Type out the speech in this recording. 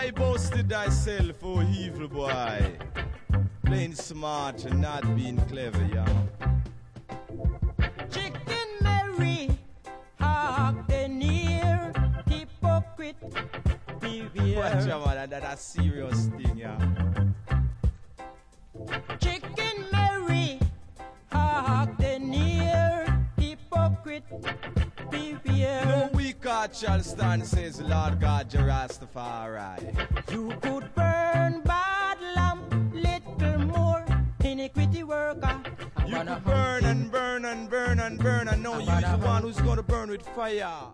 Why boasted thyself, O evil boy? Playing smart and not being clever, yeah. Chicken Mary, hark the near, hypocrite, beware. Watch out, man, that's a serious thing, yeah. Chicken Mary, hark the near, hypocrite, beware. No weak heart shall stand, says Lord God, Rastafari. You could burn bad lamp, little more, iniquity worker. You could burn and burn and burn and burn, and now you're the one who's gonna burn with fire.